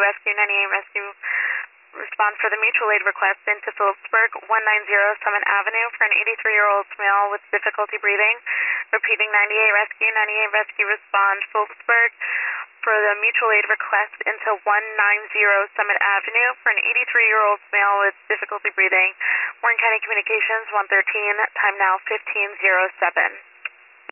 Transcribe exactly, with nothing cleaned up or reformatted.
Rescue ninety-eight Rescue respond for the mutual aid request into Phillipsburg, one ninety Summit Avenue for an eighty-three-year-old male with difficulty breathing. Repeating ninety-eight Rescue, ninety-eight Rescue respond Phillipsburg for the mutual aid request into one ninety Summit Avenue for an eighty-three-year-old male with difficulty breathing. Warren County Communications one thirteen, time now fifteen oh seven.